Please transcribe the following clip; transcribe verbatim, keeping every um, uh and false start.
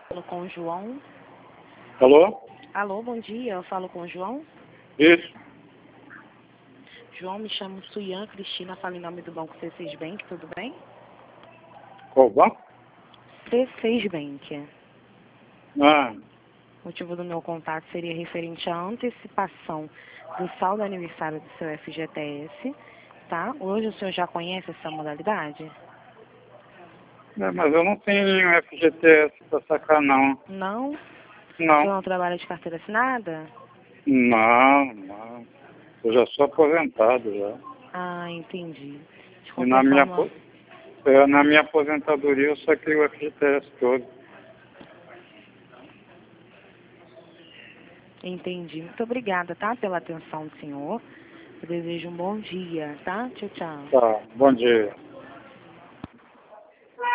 Falo com o João. Alô? Alô, bom dia. Eu falo com o João. Isso. João, me chamo Suyan Cristina, falo em nome do Banco C seis Bank, tudo bem? Qual banco? C seis Bank. Ah, O motivo do meu contato seria referente à antecipação do saldo aniversário do seu F G T S, tá? Hoje o senhor já conhece essa modalidade? é, mas eu não tenho nenhum F G T S pra sacar, não. Não? O senhor Não. não trabalha de carteira assinada? Não, não. Eu já sou aposentado já. Ah, entendi. De E na qualquer minha, forma, apo- é, na minha aposentadoria eu saquei o F G T S todo. entendi. Muito obrigada, tá? Pela atenção do senhor. Eu desejo um bom dia, tá? Tchau, tchau. Tá, bom dia.